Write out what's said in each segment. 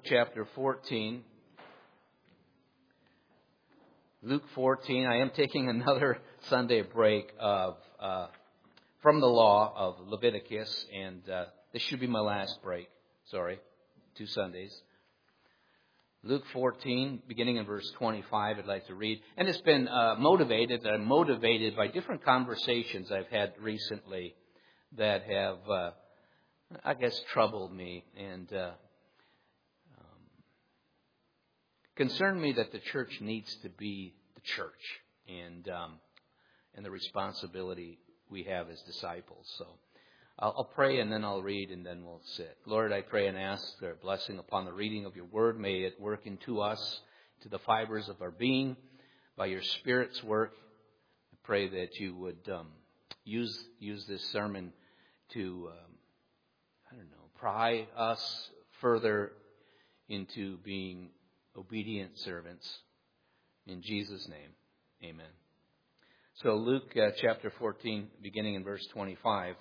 chapter 14. Luke 14. I am taking another Sunday break from the law of Leviticus, and this should be my last break. 2 Sundays. Luke 14, beginning in verse 25, I'd like to read. And it's been motivated by different conversations I've had recently that have, troubled me and concerned me that the church needs to be the church and the responsibility we have as disciples. So I'll pray and then I'll read and then we'll sit. Lord, I pray and ask their blessing upon the reading of your word. May it work into us, to the fibers of our being, by your Spirit's work. I pray that you would use this sermon to, pry us further into being obedient servants. In Jesus' name, amen. So Luke chapter 14, beginning in verse 25.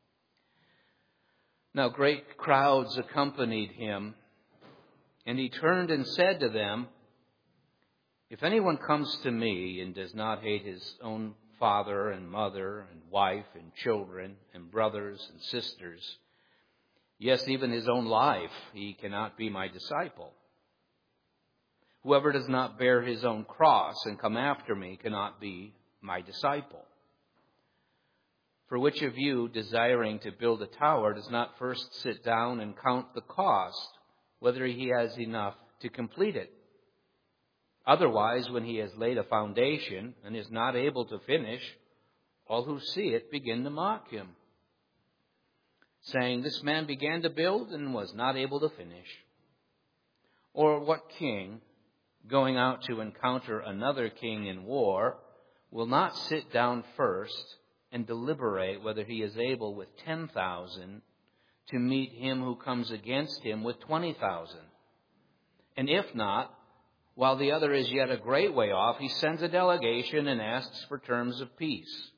Now great crowds accompanied him, and he turned and said to them, "If anyone comes to me and does not hate his own father and mother and wife and children and brothers and sisters, yes, even his own life, he cannot be my disciple. Whoever does not bear his own cross and come after me cannot be my disciple. For which of you, desiring to build a tower, does not first sit down and count the cost, whether he has enough to complete it? Otherwise, when he has laid a foundation and is not able to finish, all who see it begin to mock him, saying, 'This man began to build and was not able to finish.' Or what king, going out to encounter another king in war, will not sit down first and deliberate whether he is able with 10,000 to meet him who comes against him with 20,000? And if not, while the other is yet a great way off, he sends a delegation and asks for terms of peace.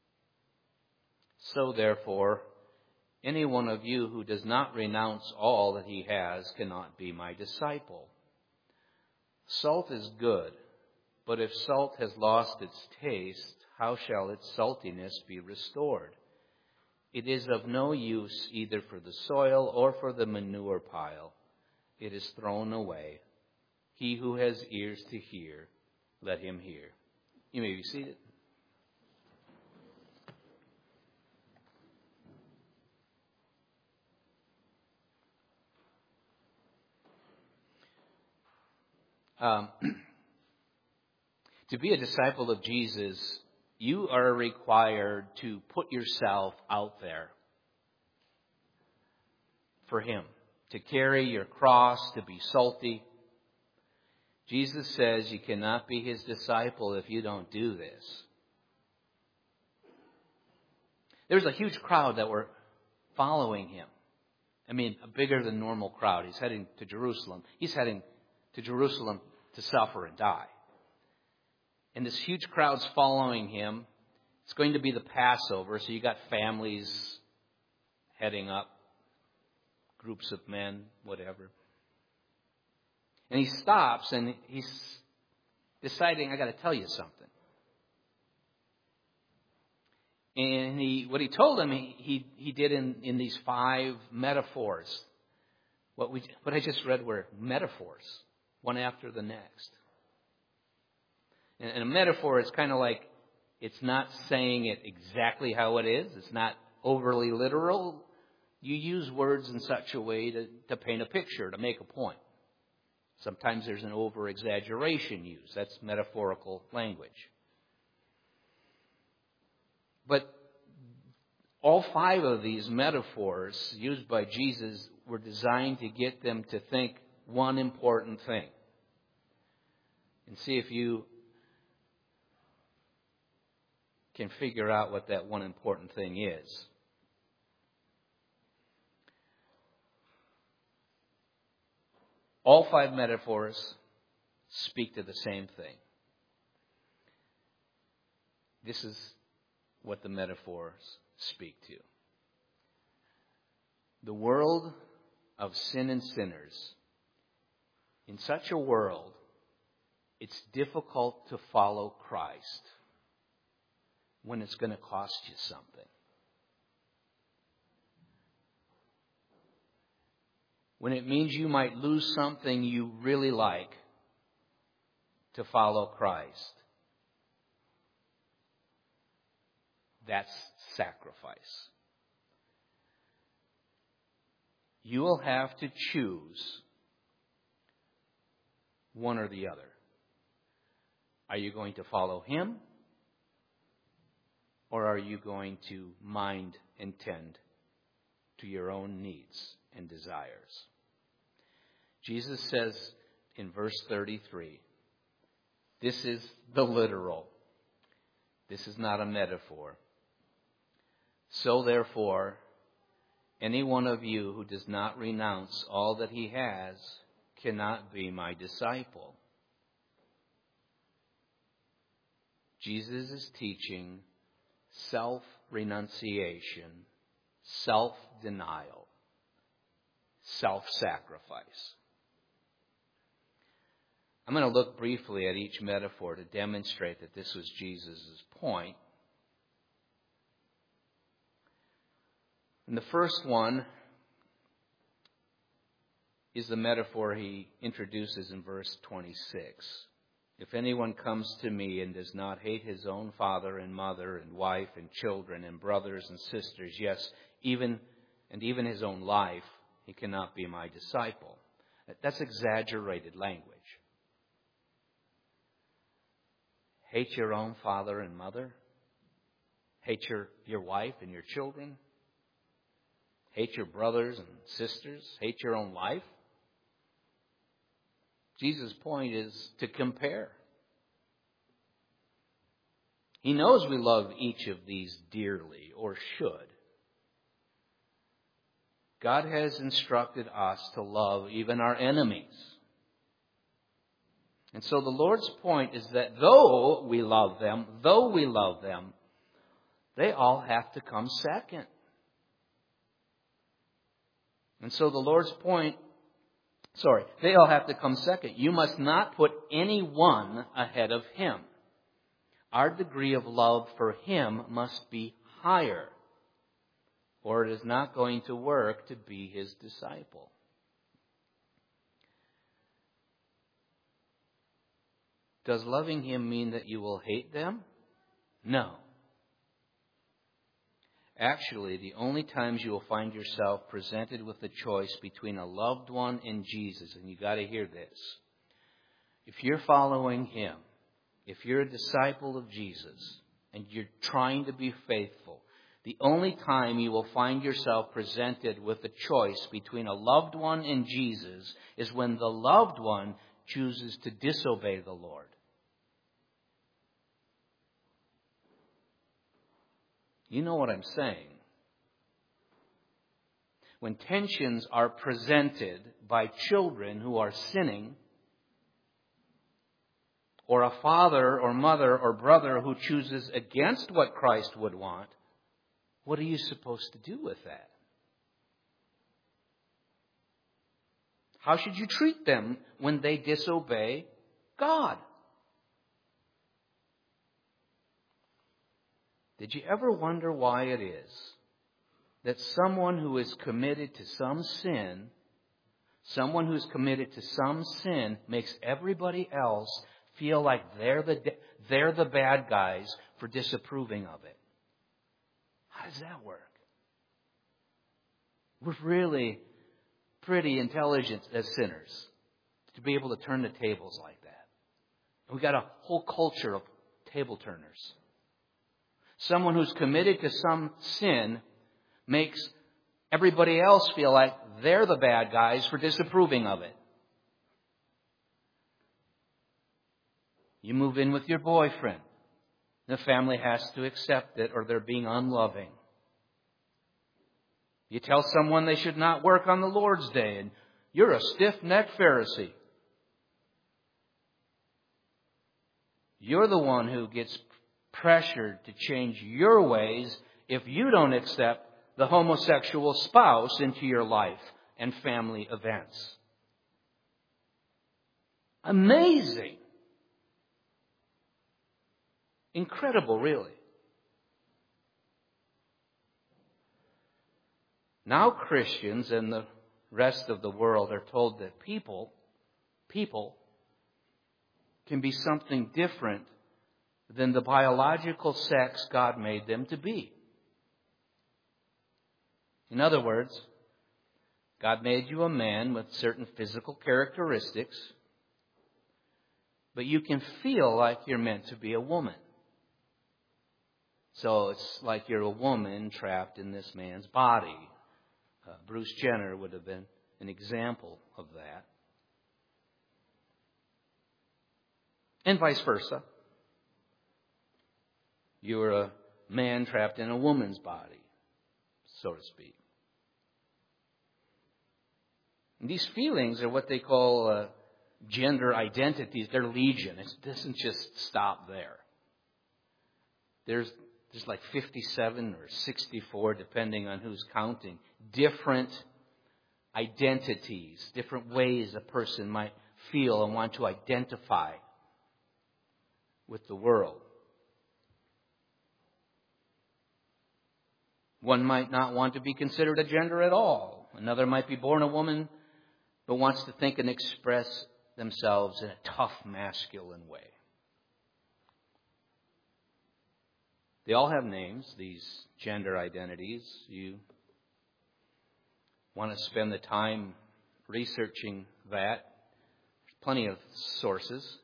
So therefore, any one of you who does not renounce all that he has cannot be my disciple. Salt is good, but if salt has lost its taste, how shall its saltiness be restored? It is of no use either for the soil or for the manure pile. It is thrown away. He who has ears to hear, let him hear." You may be seated. To be a disciple of Jesus, you are required to put yourself out there for him, to carry your cross, to be salty. Jesus says you cannot be his disciple if you don't do this. There's a huge crowd that were following him. A bigger than normal crowd. He's heading to Jerusalem. He's heading to Jerusalem to suffer and die. And this huge crowd's following him. It's going to be the Passover, so you got families heading up, groups of men, whatever. And he stops and he's deciding, I got to tell you something. And what he told him, he did in these 5 metaphors. What I just read were metaphors, one after the next. And a metaphor is kind of like, it's not saying it exactly how it is. It's not overly literal. You use words in such a way to paint a picture, to make a point. Sometimes there's an over-exaggeration used. That's metaphorical language. But all 5 of these metaphors used by Jesus were designed to get them to think one important thing. And see if you can figure out what that one important thing is. All 5 metaphors speak to the same thing. This is what the metaphors speak to. The world of sin and sinners In such a world, it's difficult to follow Christ when it's going to cost you something. When it means you might lose something you really like to follow Christ. That's sacrifice. You will have to choose one or the other. Are you going to follow Him? Or are you going to mind and tend to your own needs and desires? Jesus says in verse 33, this is the literal. This is not a metaphor. So therefore, any one of you who does not renounce all that he has cannot be my disciple. Jesus is teaching self-renunciation, self-denial, self-sacrifice. I'm going to look briefly at each metaphor to demonstrate that this was Jesus' point. And the first one is the metaphor he introduces in verse 26. If anyone comes to me and does not hate his own father and mother and wife and children and brothers and sisters, yes, even his own life, he cannot be my disciple. That's exaggerated language. Hate your own father and mother? Hate your wife and your children? Hate your brothers and sisters? Hate your own life? Jesus' point is to compare. He knows we love each of these dearly, or should. God has instructed us to love even our enemies. And so the Lord's point is that though we love them, they all have to come second. And so the Lord's point, they all have to come second. You must not put anyone ahead of Him. Our degree of love for Him must be higher, or it is not going to work to be His disciple. Does loving Him mean that you will hate them? No. Actually, the only times you will find yourself presented with the choice between a loved one and Jesus, and you got to hear this. If you're following Him, if you're a disciple of Jesus, and you're trying to be faithful, the only time you will find yourself presented with the choice between a loved one and Jesus is when the loved one chooses to disobey the Lord. You know what I'm saying. When tensions are presented by children who are sinning, or a father or mother or brother who chooses against what Christ would want, what are you supposed to do with that? How should you treat them when they disobey God? Did you ever wonder why it is that someone who is committed to some sin, makes everybody else feel like they're the bad guys for disapproving of it? How does that work? We're really pretty intelligent as sinners to be able to turn the tables like that. And we've got a whole culture of table turners. Someone who's committed to some sin makes everybody else feel like they're the bad guys for disapproving of it. You move in with your boyfriend. The family has to accept it or they're being unloving. You tell someone they should not work on the Lord's Day and you're a stiff-necked Pharisee. You're the one who gets pressured to change your ways if you don't accept the homosexual spouse into your life and family events. Amazing. Incredible, really. Now Christians and the rest of the world are told that people can be something different than the biological sex God made them to be. In other words, God made you a man with certain physical characteristics, but you can feel like you're meant to be a woman. So it's like you're a woman trapped in this man's body. Bruce Jenner would have been an example of that. And vice versa. You're a man trapped in a woman's body, so to speak. And these feelings are what they call gender identities. They're legion. It doesn't just stop there. There's like 57 or 64, depending on who's counting, different identities, different ways a person might feel and want to identify with the world. One might not want to be considered a gender at all. Another might be born a woman, but wants to think and express themselves in a tough, masculine way. They all have names, these gender identities. You want to spend the time researching that. There's plenty of sources.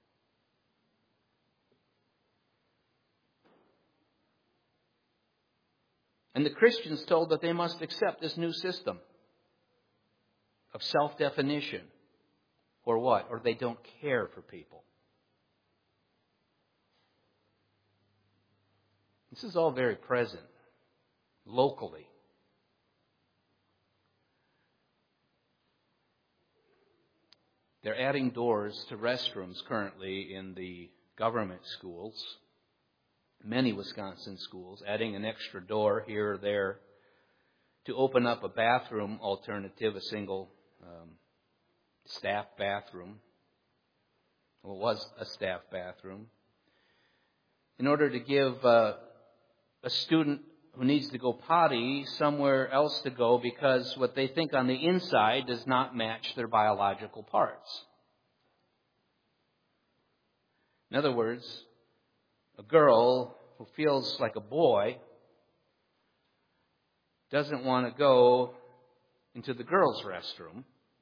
And the Christians told that they must accept this new system of self-definition. Or what? Or they don't care for people. This is all very present, locally. They're adding doors to restrooms currently in the government schools, many Wisconsin schools, adding an extra door here or there to open up a bathroom alternative, a single staff bathroom. Well, it was a staff bathroom. In order to give a student who needs to go potty somewhere else to go because what they think on the inside does not match their biological parts. In other words, a girl who feels like a boy doesn't want to go into the girls' restroom.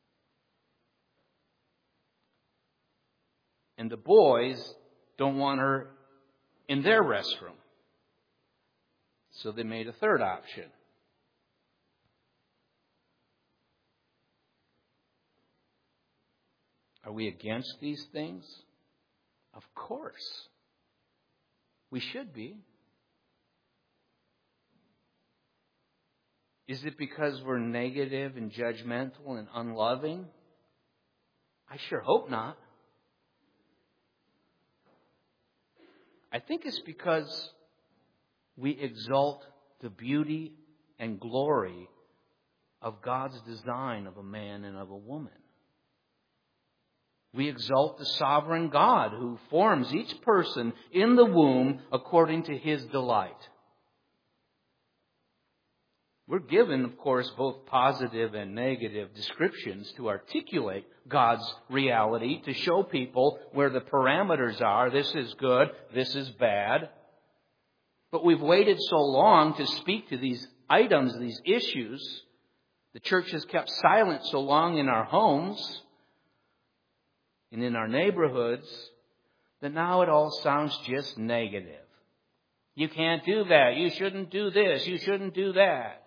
And the boys don't want her in their restroom. So they made a third option. Are we against these things? Of course. We should be. Is it because we're negative and judgmental and unloving? I sure hope not. I think it's because we exalt the beauty and glory of God's design of a man and of a woman. We exalt the sovereign God who forms each person in the womb according to His delight. We're given, of course, both positive and negative descriptions to articulate God's reality, to show people where the parameters are. This is good, this is bad. But we've waited so long to speak to these items, these issues. The church has kept silent so long in our homes and in our neighborhoods that now it all sounds just negative. You can't do that. You shouldn't do this. You shouldn't do that.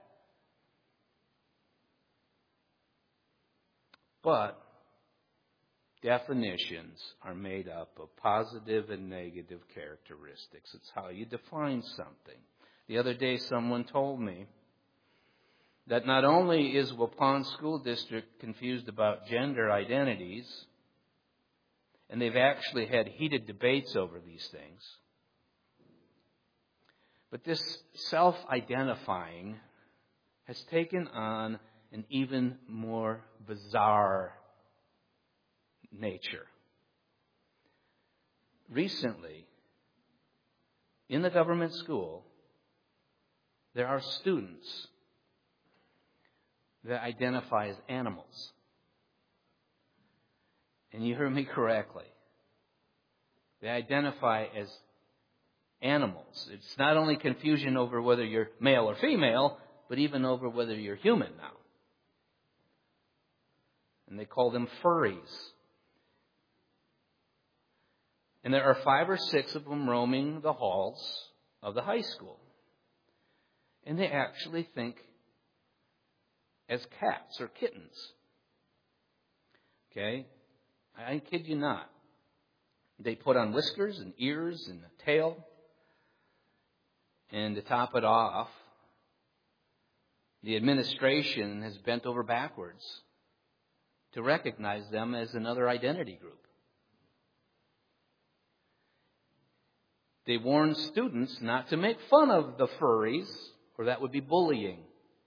But definitions are made up of positive and negative characteristics. It's how you define something. The other day someone told me that not only is Waupun School District confused about gender identities, and they've actually had heated debates over these things, but this self-identifying has taken on an even more bizarre nature. recently, in the government school, there are students that identify as animals. And you heard me correctly. They identify as animals. It's not only confusion over whether you're male or female, but even over whether you're human now. And they call them furries. And there are 5 or 6 of them roaming the halls of the high school. And they actually think as cats or kittens. Okay? I kid you not. They put on whiskers and ears and a tail. And to top it off, the administration has bent over backwards to recognize them as another identity group. They warn students not to make fun of the furries, or that would be bullying.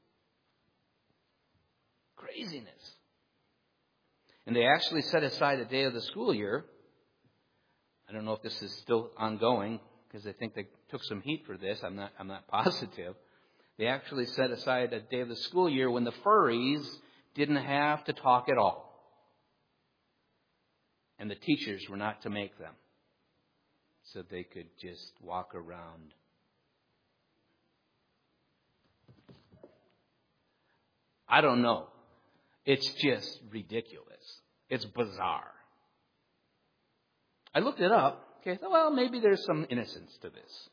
Craziness. And they actually set aside a day of the school year. I don't know if this is still ongoing, because I think they took some heat for this. I'm not positive. They actually set aside a day of the school year when the furries didn't have to talk at all. And the teachers were not to make them. So they could just walk around. I don't know. It's just ridiculous. It's bizarre. I looked it up. Okay, so, well, maybe there's some innocence to this.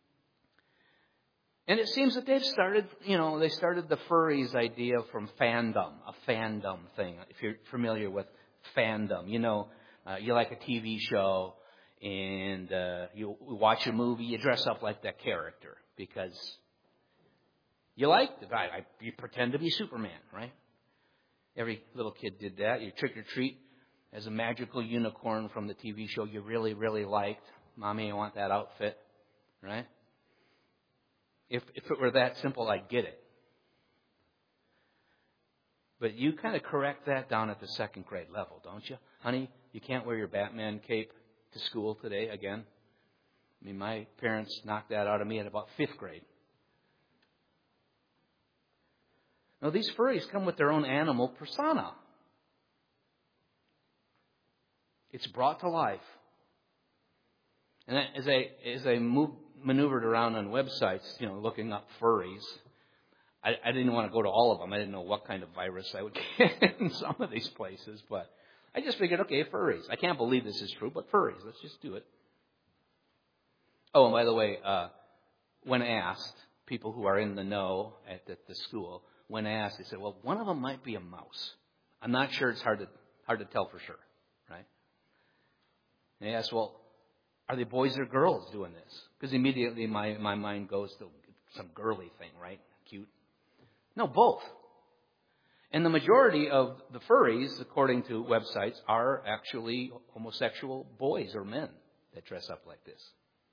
And it seems that they started the furries idea from fandom, a fandom thing. If you're familiar with fandom, you like a TV show and you watch a movie, you dress up like that character because you like the guy. You pretend to be Superman, right? Every little kid did that. You trick or treat as a magical unicorn from the TV show you really, really liked. Mommy, I want that outfit, right? If it were that simple, I'd get it. But you kind of correct that down at the 2nd grade level, don't you? Honey, you can't wear your Batman cape to school today again. I mean, my parents knocked that out of me at about 5th grade. Now, these furries come with their own animal persona. It's brought to life. And as I maneuvered around on websites, looking up furries, I didn't want to go to all of them. I didn't know what kind of virus I would get in some of these places, but I just figured, okay, furries. I can't believe this is true, but furries. Let's just do it. Oh, and by the way, when asked, people who are in the know at the school, when asked, they said, well, one of them might be a mouse. I'm not sure. It's hard to tell for sure, right? And they asked, well, are they boys or girls doing this? Because immediately my mind goes to some girly thing, right? Cute. No, both. And the majority of the furries, according to websites, are actually homosexual boys or men that dress up like this.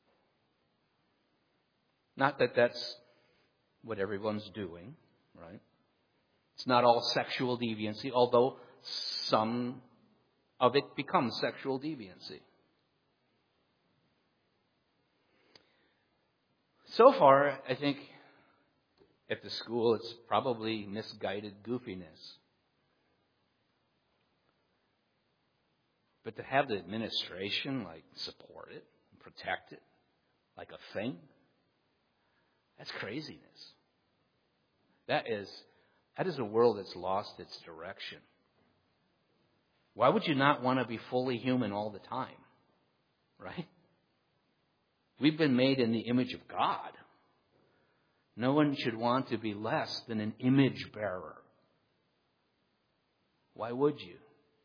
Not that that's what everyone's doing, right? It's not all sexual deviancy, although some of it becomes sexual deviancy. So far, I think at the school it's probably misguided goofiness. But to have the administration support it, protect it like a thing, that's craziness. That is a world that's lost its direction. Why would you not want to be fully human all the time? Right? We've been made in the image of God. No one should want to be less than an image bearer. Why would you?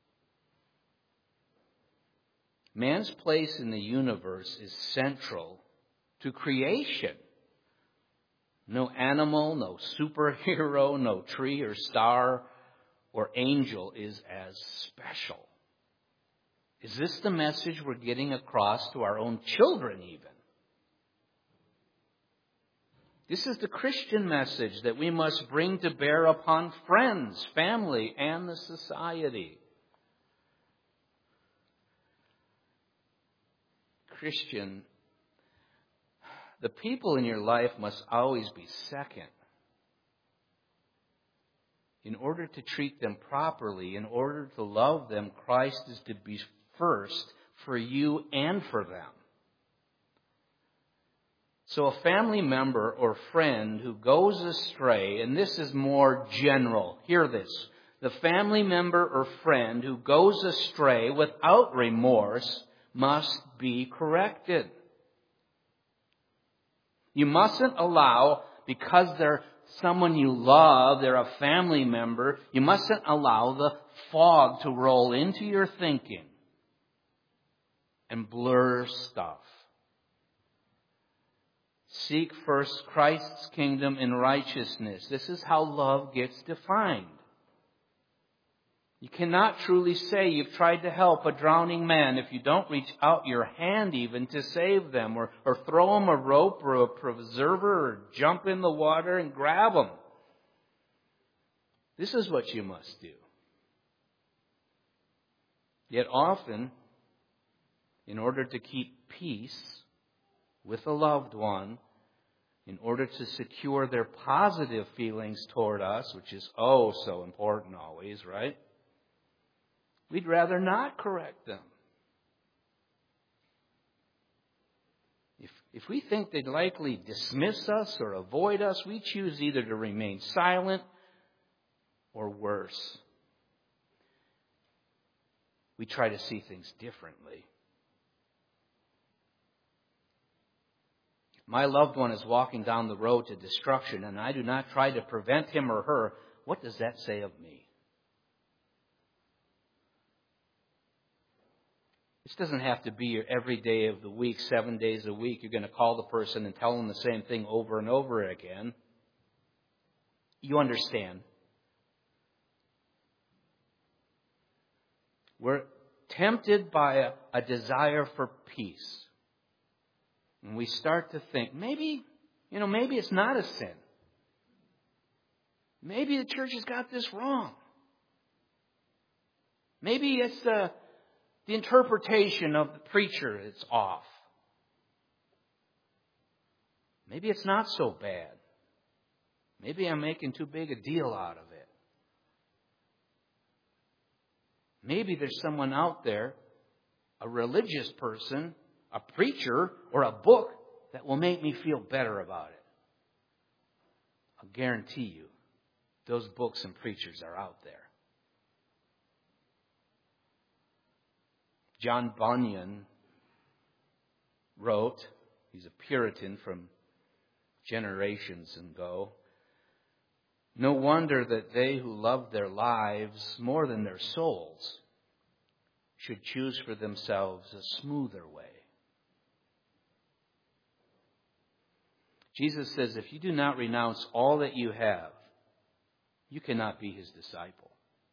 Man's place in the universe is central to creation. No animal, no superhero, no tree or star or angel is as special. Is this the message we're getting across to our own children even? This is the Christian message that we must bring to bear upon friends, family, and the society. Christian, the people in your life must always be second. In order to treat them properly, in order to love them, Christ is to be first for you and for them. So a family member or friend who goes astray, and this is more general, hear this. The family member or friend who goes astray without remorse must be corrected. You mustn't allow, because they're someone you love, they're a family member, you mustn't allow the fog to roll into your thinking and blur stuff. Seek first Christ's kingdom and righteousness. This is how love gets defined. You cannot truly say you've tried to help a drowning man if you don't reach out your hand even to save them, or throw them a rope or a preserver, or jump in the water and grab them. This is what you must do. Yet often, in order to keep peace with a loved one, in order to secure their positive feelings toward us, which is oh so important always, right? We'd rather not correct them. If we think they'd likely dismiss us or avoid us, we choose either to remain silent or worse. We try to see things differently. My loved one is walking down the road to destruction, and I do not try to prevent him or her. What does that say of me? This doesn't have to be your every day of the week, 7 days a week. You're going to call the person and tell them the same thing over and over again. You understand. We're tempted by a desire for peace. And we start to think, maybe it's not a sin. Maybe the church has got this wrong. Maybe it's the interpretation of the preacher is off. Maybe it's not so bad. Maybe I'm making too big a deal out of it. Maybe there's someone out there, a religious person, a preacher, or a book that will make me feel better about it. I'll guarantee you, those books and preachers are out there. John Bunyan wrote, he's a Puritan from generations ago, no wonder that they who love their lives more than their souls should choose for themselves a smoother way. Jesus says, if you do not renounce all that you have, you cannot be his disciple.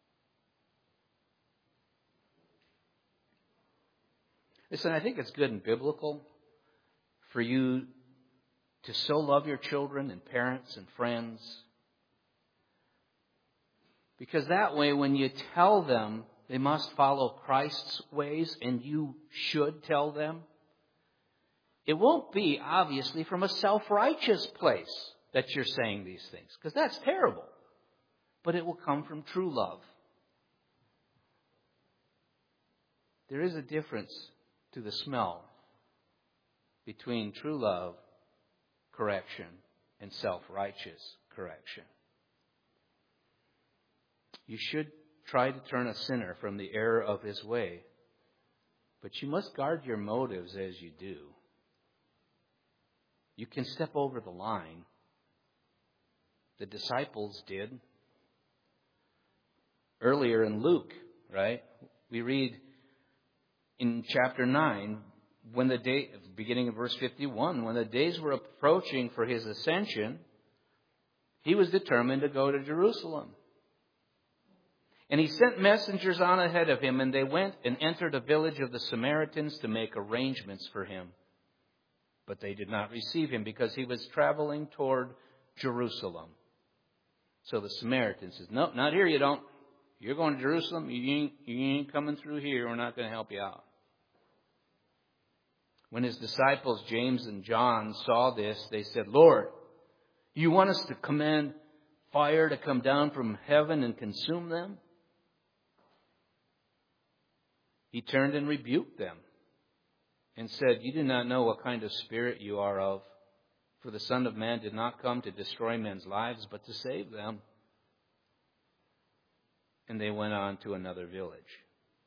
Listen, I think it's good and biblical for you to so love your children and parents and friends. Because that way, when you tell them they must follow Christ's ways, and you should tell them, it won't be, obviously, from a self-righteous place that you're saying these things. Because that's terrible. But it will come from true love. There is a difference to the smell between true love, correction, and self-righteous correction. You should try to turn a sinner from the error of his way, but you must guard your motives as you do. You can step over the line. The disciples did. Earlier in Luke, right? We read in chapter 9, beginning of verse 51, when the days were approaching for his ascension, he was determined to go to Jerusalem. And he sent messengers on ahead of him, and they went and entered a village of the Samaritans to make arrangements for him. But they did not receive him because he was traveling toward Jerusalem. So the Samaritans says, no, not here you don't. You're going to Jerusalem. You ain't coming through here. We're not going to help you out. When his disciples, James and John, saw this, they said, "Lord, you want us to command fire to come down from heaven and consume them?" He turned and rebuked them and said, "You do not know what kind of spirit you are of, for the Son of Man did not come to destroy men's lives, but to save them." And they went on to another village.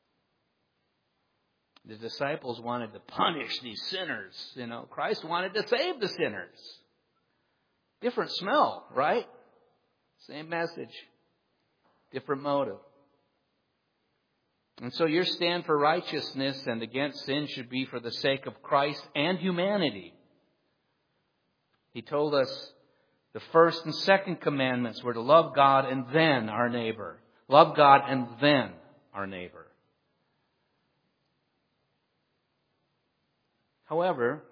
The disciples wanted to punish these sinners. Christ wanted to save the sinners. Different smell, right? Same message. Different motive. And so your stand for righteousness and against sin should be for the sake of Christ and humanity. He told us the first and second commandments were to love God and then our neighbor. Love God and then our neighbor. However,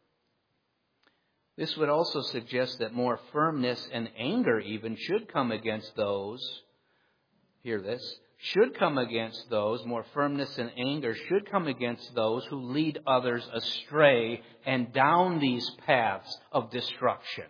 this would also suggest that more firmness and anger even should come against those, hear this, more firmness and anger should come against those who lead others astray and down these paths of destruction.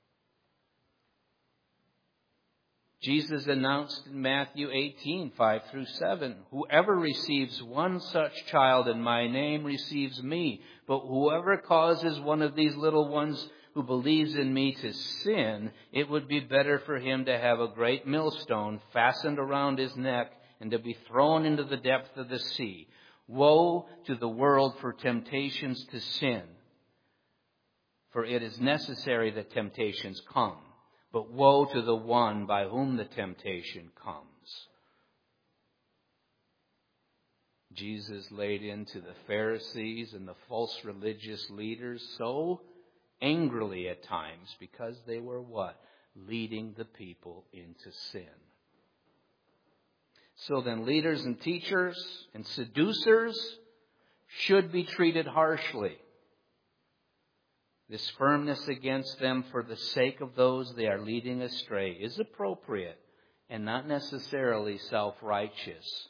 Jesus announced in Matthew 18:5-7, "Whoever receives one such child in my name receives me. But whoever causes one of these little ones who believes in me to sin, it would be better for him to have a great millstone fastened around his neck and to be thrown into the depth of the sea. Woe to the world for temptations to sin. For it is necessary that temptations come. But woe to the one by whom the temptation comes." Jesus laid into the Pharisees and the false religious leaders so angrily at times because they were what? Leading the people into sin. So then leaders and teachers and seducers should be treated harshly. This firmness against them for the sake of those they are leading astray is appropriate and not necessarily self-righteous.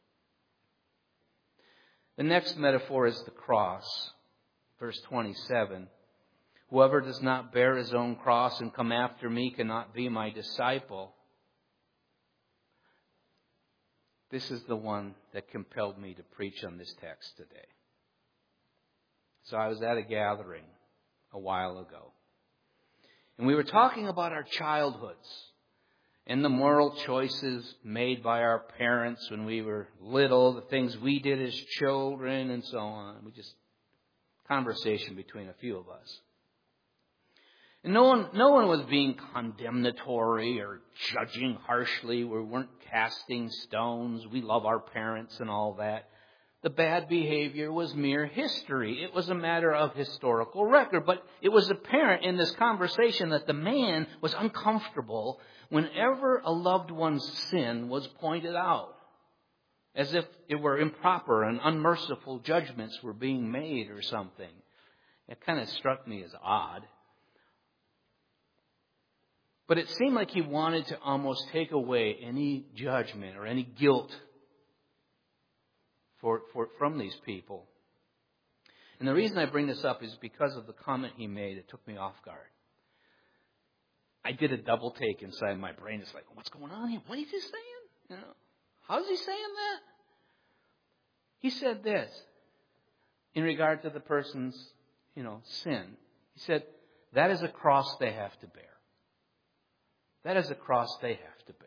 The next metaphor is the cross. Verse 27. "Whoever does not bear his own cross and come after me cannot be my disciple." This is the one that compelled me to preach on this text today. So I was at a gathering a while ago. And we were talking about our childhoods and the moral choices made by our parents when we were little, the things we did as children and so on. Conversation between a few of us. And no one was being condemnatory or judging harshly. We weren't casting stones. We love our parents and all that. The bad behavior was mere history. It was a matter of historical record. But it was apparent in this conversation that the man was uncomfortable whenever a loved one's sin was pointed out, as if it were improper and unmerciful judgments were being made or something. It kind of struck me as odd. But it seemed like he wanted to almost take away any judgment or any guilt from these people. And the reason I bring this up is because of the comment he made. It took me off guard. I did a double take inside my brain. It's like, what's going on here? What is he saying? How is he saying that? He said this in regard to the person's, sin. He said, that is a cross they have to bear. That is a cross they have to bear.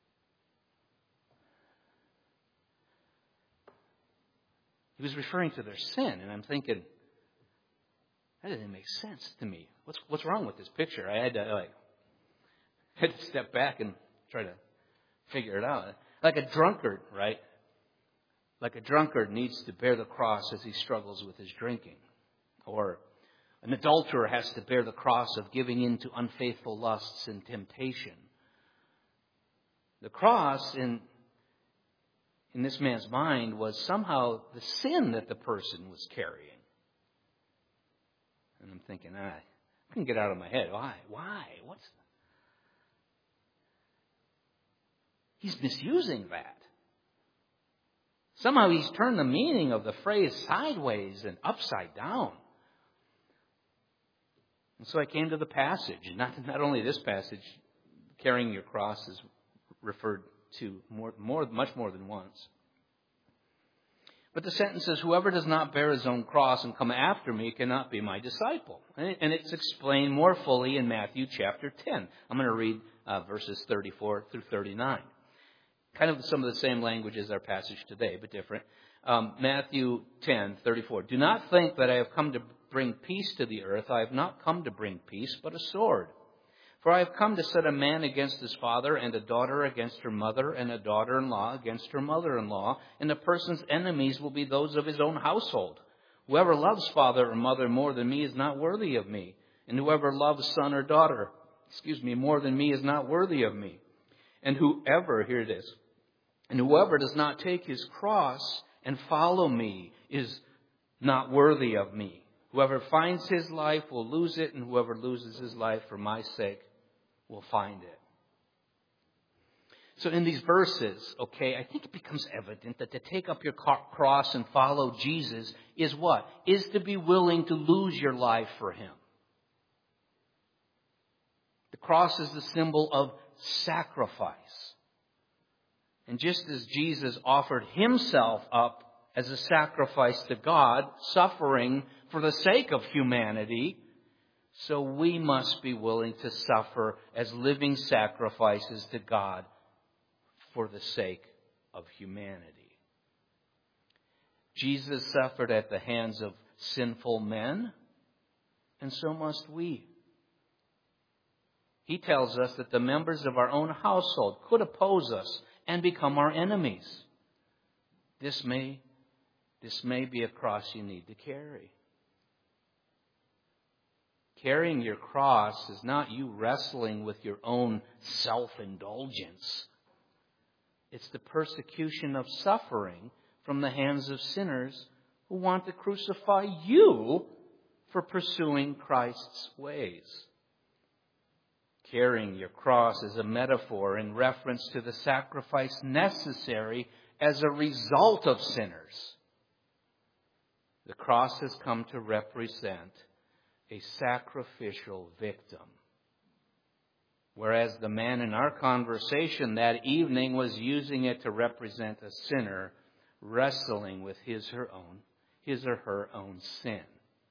He was referring to their sin, and I'm thinking, that doesn't make sense to me. What's wrong with this picture? I had to step back and try to figure it out. Like a drunkard, right? Like a drunkard needs to bear the cross as he struggles with his drinking. Or an adulterer has to bear the cross of giving in to unfaithful lusts and temptation. The cross in this man's mind was somehow the sin that the person was carrying. And I'm thinking, I can get out of my head. Why? He's misusing that. Somehow he's turned the meaning of the phrase sideways and upside down. And so I came to the passage. Not only this passage, carrying your cross is referred to much more than once. But the sentence says, whoever does not bear his own cross and come after me cannot be my disciple. And it's explained more fully in Matthew chapter 10. I'm going to read verses 34 through 39. Kind of some of the same language as our passage today, but different. Matthew 10:34. Do not think that I have come to bring peace to the earth. I have not come to bring peace, but a sword. For I have come to set a man against his father, and a daughter against her mother, and a daughter-in-law against her mother-in-law, and a person's enemies will be those of his own household. Whoever loves father or mother more than me is not worthy of me, and whoever loves son or daughter, more than me is not worthy of me. And whoever does not take his cross and follow me is not worthy of me. Whoever finds his life will lose it, and whoever loses his life for my sake will find it. So in these verses, I think it becomes evident that to take up your cross and follow Jesus is what? Is to be willing to lose your life for him. The cross is the symbol of sacrifice. And just as Jesus offered himself up as a sacrifice to God, suffering for the sake of humanity, so we must be willing to suffer as living sacrifices to God for the sake of humanity. Jesus suffered at the hands of sinful men, and so must we. He tells us that the members of our own household could oppose us and become our enemies. This may be a cross you need to carry. Carrying your cross is not you wrestling with your own self-indulgence. It's the persecution of suffering from the hands of sinners who want to crucify you for pursuing Christ's ways. Carrying your cross is a metaphor in reference to the sacrifice necessary as a result of sinners. The cross has come to represent a sacrificial victim. Whereas the man in our conversation that evening was using it to represent a sinner wrestling with his or her own sin.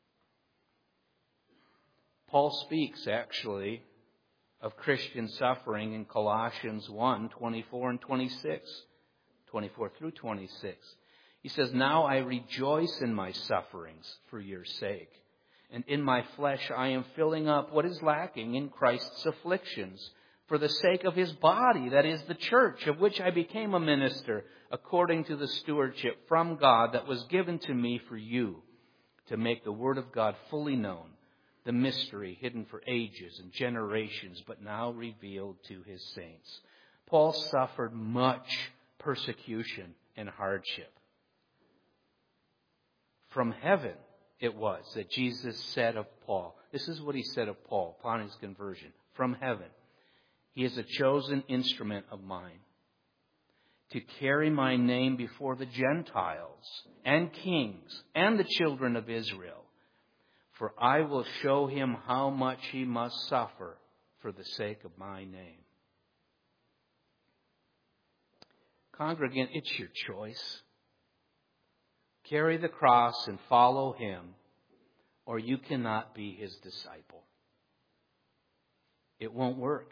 Paul speaks actually of Christian suffering in Colossians 1:24 and 26, 24 through 26. He says, now I rejoice in my sufferings for your sake. And in my flesh I am filling up what is lacking in Christ's afflictions for the sake of his body, that is the church, of which I became a minister according to the stewardship from God that was given to me for you, to make the word of God fully known, the mystery hidden for ages and generations, but now revealed to his saints. Paul suffered much persecution and hardship. From heaven it was that Jesus said of Paul, this is what he said of Paul upon his conversion, from heaven, he is a chosen instrument of mine to carry my name before the Gentiles and kings and the children of Israel. For I will show him how much he must suffer for the sake of my name. Congregant, it's your choice. Carry the cross and follow him, or you cannot be his disciple. It won't work.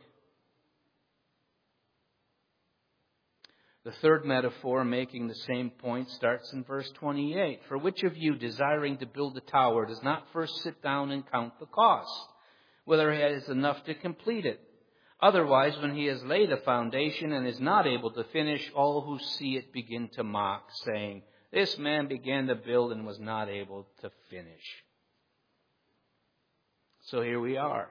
The third metaphor, making the same point, starts in verse 28. For which of you, desiring to build a tower, does not first sit down and count the cost, whether he has enough to complete it? Otherwise, when he has laid a foundation and is not able to finish, all who see it begin to mock, saying, this man began to build and was not able to finish. So here we are.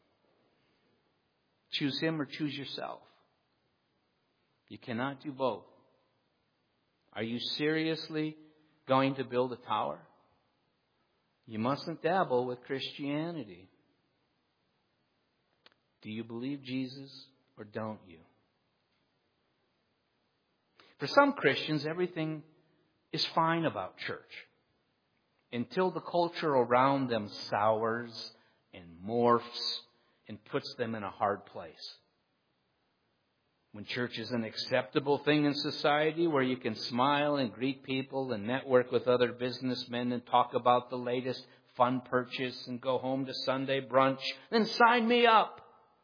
Choose him or choose yourself. You cannot do both. Are you seriously going to build a tower? You mustn't dabble with Christianity. Do you believe Jesus or don't you? For some Christians, everything is fine about church until the culture around them sours and morphs and puts them in a hard place. When church is an acceptable thing in society where you can smile and greet people and network with other businessmen and talk about the latest fun purchase and go home to Sunday brunch, then sign me up.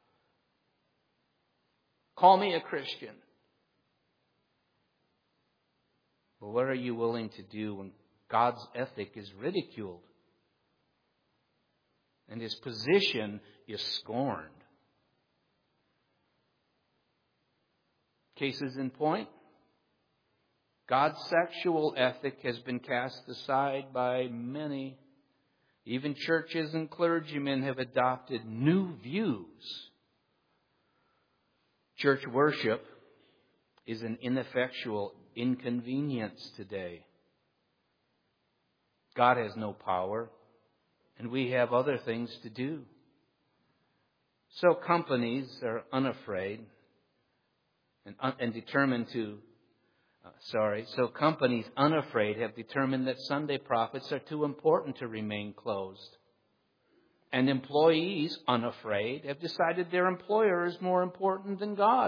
Call me a Christian. But what are you willing to do when God's ethic is ridiculed and His position is scorned? Cases in point, God's sexual ethic has been cast aside by many. Even churches and clergymen have adopted new views. Church worship is an ineffectual inconvenience today. God has no power, and we have other things to do. So companies are unafraid and determined to, so companies unafraid have determined that Sunday profits are too important to remain closed. And employees unafraid have decided their employer is more important than God.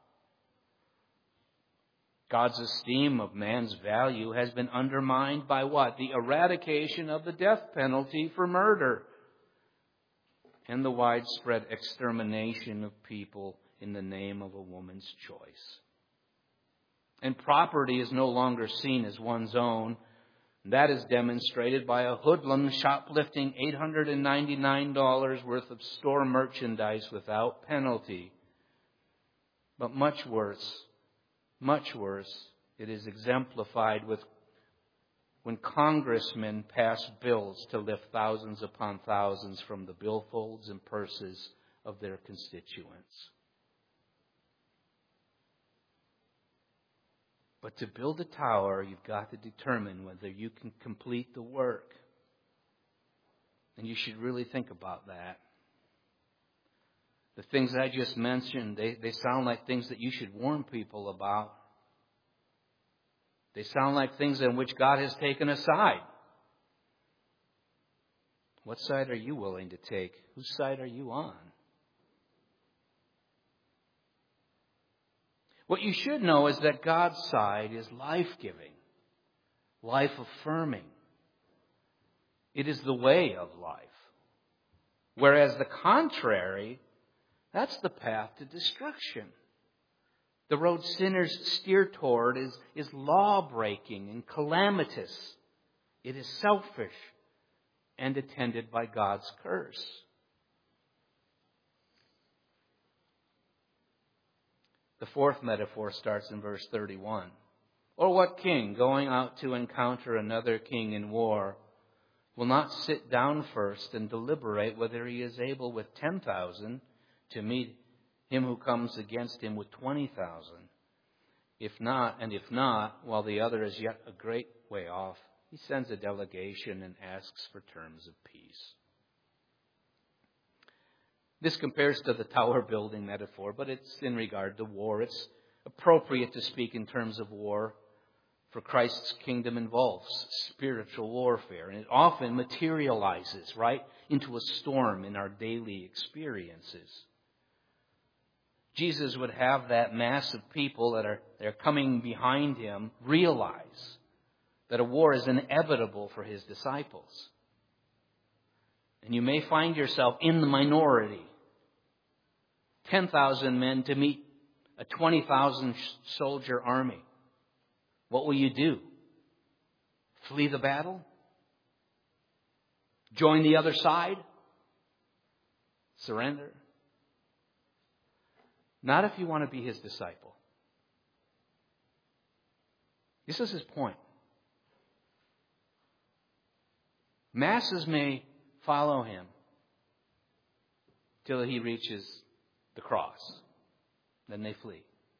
God's esteem of man's value has been undermined by what? The eradication of the death penalty for murder and the widespread extermination of people in the name of a woman's choice. And property is no longer seen as one's own. That is demonstrated by a hoodlum shoplifting $899 worth of store merchandise without penalty. But much worse, it is exemplified with when congressmen pass bills to lift thousands upon thousands from the billfolds and purses of their constituents. But to build a tower, you've got to determine whether you can complete the work. And you should really think about that. The things I just mentioned, they sound like things that you should warn people about. They sound like things in which God has taken a side. What side are you willing to take? Whose side are you on? What you should know is that God's side is life-giving, life-affirming. It is the way of life. Whereas the contrary, that's the path to destruction. The road sinners steer toward is law-breaking and calamitous. It is selfish and attended by God's curse. The fourth metaphor starts in verse 31. Or what king, going out to encounter another king in war, will not sit down first and deliberate whether he is able with 10,000 to meet him who comes against him with 20,000? If not, while the other is yet a great way off, he sends a delegation and asks for terms of peace. This compares to the tower building metaphor, but it's in regard to war. It's appropriate to speak in terms of war, for Christ's kingdom involves spiritual warfare, and it often materializes right into a storm in our daily experiences. Jesus would have that mass of people that are coming behind him realize that a war is inevitable for his disciples. And you may find yourself in the minority. 10,000 men to meet a 20,000 soldier army. What will you do? Flee the battle? Join the other side? Surrender? Not if you want to be his disciple. This is his point. Masses may follow him till he reaches the cross. Then they flee.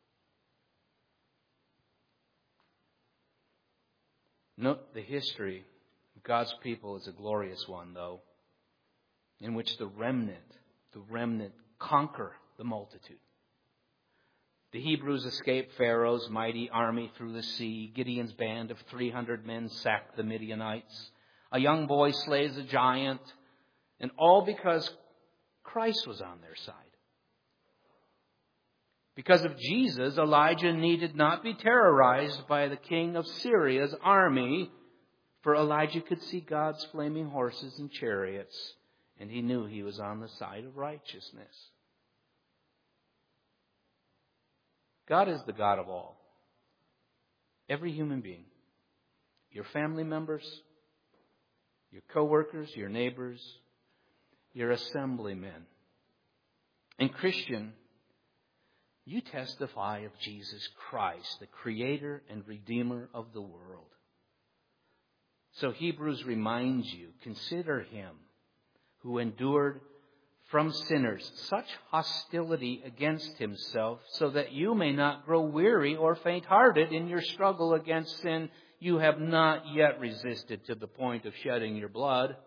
Note the history of God's people is a glorious one, though, in which the remnant conquer the multitude. The Hebrews escaped Pharaoh's mighty army through the sea. Gideon's band of 300 men sacked the Midianites. A young boy slays a giant. And all because Christ was on their side. Because of Jesus, Elijah needed not be terrorized by the king of Syria's army, for Elijah could see God's flaming horses and chariots, and he knew he was on the side of righteousness. God is the God of all. Every human being. Your family members, your co-workers, your neighbors, your assemblymen. And Christian, you testify of Jesus Christ, the Creator and Redeemer of the world. So Hebrews reminds you, consider Him who endured from sinners such hostility against Himself, so that you may not grow weary or faint-hearted in your struggle against sin. You have not yet resisted to the point of shedding your blood.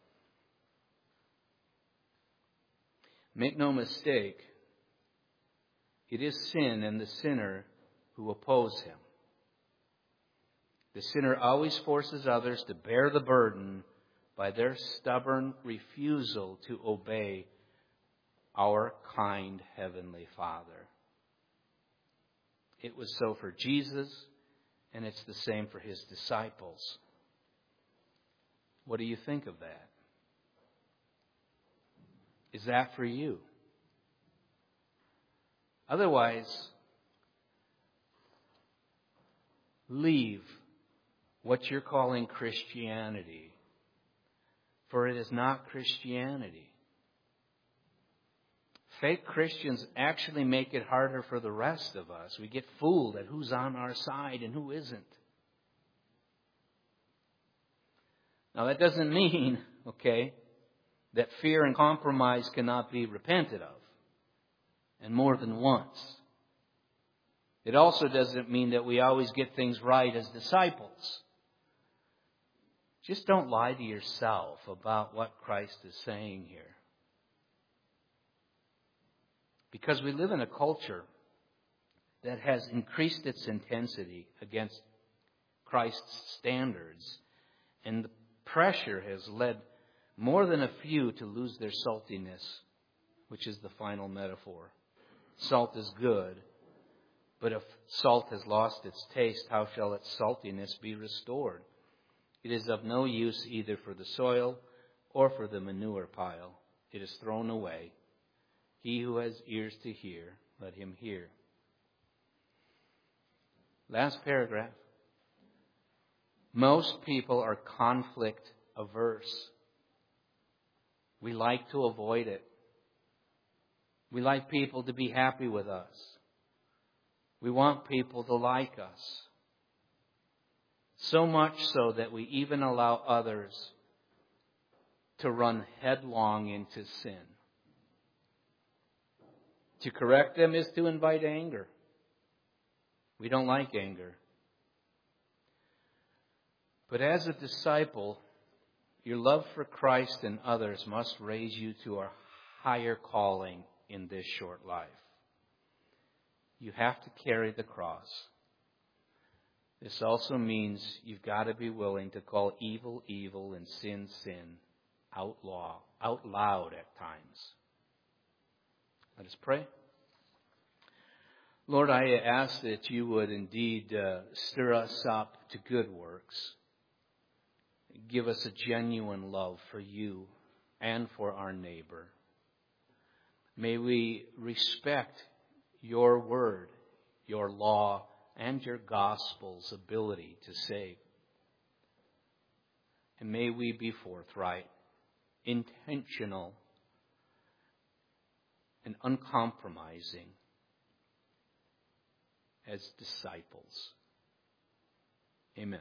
Make no mistake, it is sin and the sinner who oppose Him. The sinner always forces others to bear the burden by their stubborn refusal to obey our kind Heavenly Father. It was so for Jesus, and it's the same for His disciples. What do you think of that? Is that for you? Otherwise, leave what you're calling Christianity, for it is not Christianity. Fake Christians actually make it harder for the rest of us. We get fooled at who's on our side and who isn't. Now that doesn't mean, that fear and compromise cannot be repented of, and more than once. It also doesn't mean that we always get things right as disciples. Just don't lie to yourself about what Christ is saying here. Because we live in a culture that has increased its intensity against Christ's standards, and the pressure has led more than a few to lose their saltiness, which is the final metaphor. Salt is good, but if salt has lost its taste, how shall its saltiness be restored? It is of no use either for the soil or for the manure pile. It is thrown away. He who has ears to hear, let him hear. Last paragraph. Most people are conflict averse. We like to avoid it. We like people to be happy with us. We want people to like us. So much so that we even allow others to run headlong into sin. To correct them is to invite anger. We don't like anger. But as a disciple, your love for Christ and others must raise you to a higher calling in this short life. You have to carry the cross. This also means you've got to be willing to call evil, evil, and sin, sin, out loud at times. Let us pray. Lord, I ask that you would indeed stir us up to good works. Give us a genuine love for you and for our neighbor. May we respect your word, your law, and your gospel's ability to save. And may we be forthright, intentional, and uncompromising as disciples.